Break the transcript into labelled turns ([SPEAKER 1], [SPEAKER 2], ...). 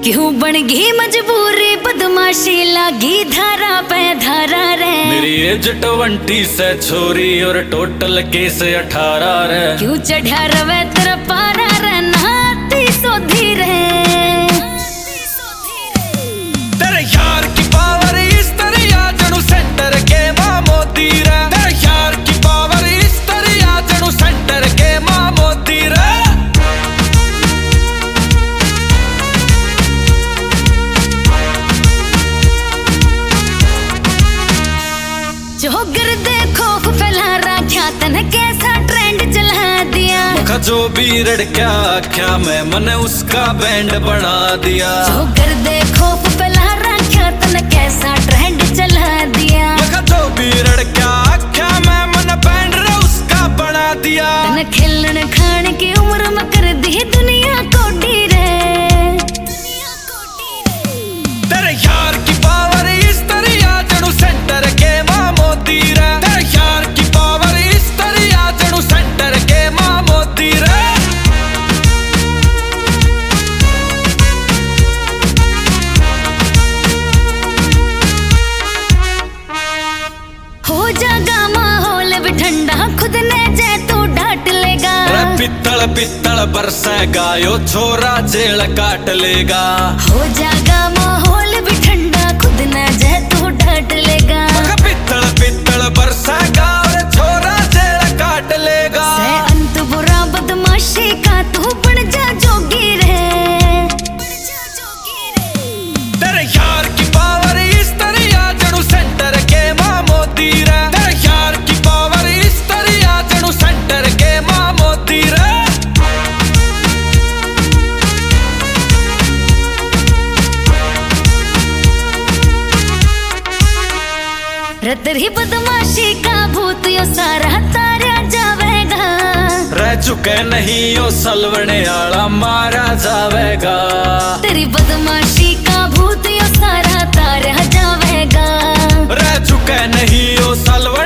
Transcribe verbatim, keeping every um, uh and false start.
[SPEAKER 1] क्यों बन गई मजबूरी बदमाशी लागी धारा पे धारा रे।
[SPEAKER 2] मेरी एज ट्वेंटी से छोरी और टोटल केस अठारह रे।
[SPEAKER 1] क्यों चढ़ा रवे तेरा पारा रे नाती सोधी रे।
[SPEAKER 2] तेरे यार की पावर इस तरह जणू सेंटर के मां मोदी रे। तेरे यार की पावर इस तरह जणू सेंटर के मां मोदी रे।
[SPEAKER 1] जोगर दे खौफ फैला रखा तने कैसा ट्रेंड चला दिया।
[SPEAKER 2] मुखा जो भी रड़का आख्या मैं मन उसका बैंड बना दिया।
[SPEAKER 1] जोगर दे खौफ फैला रखा तने कैसा ट्रेंड चला दिया।
[SPEAKER 2] मुखा जो भी रड़का आख्या मैं मन बैंड उसका बना दिया।
[SPEAKER 1] तने खेलन खान की उम्र में कर दी दुनिया कोटी रे।
[SPEAKER 2] तेरे यार की पावर इस तरह जणू सेंटर के मां मोदी रे। तेरे यार की पावर इस तरह जणू सेंटर के मां मोदी रे।
[SPEAKER 1] हो जागा माहौल भी ठंडा खुद ने जे तू डांट लेगा।
[SPEAKER 2] रे पित्तल पित्तल बरसेगा यो छोरा जेल काट लेगा।
[SPEAKER 1] हो जागा माहौल भी ठंडा खुद ने जे तू डांट लेगा।
[SPEAKER 2] पित्तल पित्तल बरसेगा और छोरा जेल काट लेगा।
[SPEAKER 1] से अंत बुरा बदमाशी का तू बन जा जोगी रे।
[SPEAKER 2] तेरे यार की पावर इस तरह जणू सेंटर के मां मोदी रे। तेरे यार की पावर इस तरह जणू सेंटर के मां मोदी रे।
[SPEAKER 1] रे तेरी बदमाशी का भूत यो सारा तारा जावेगा।
[SPEAKER 2] रह चुके नहीं यो सलवने आला मारा जावेगा।
[SPEAKER 1] तेरी बदमाशी का भूत यो सारा तारा जावेगा।
[SPEAKER 2] रह चुके नहीं यो सलवने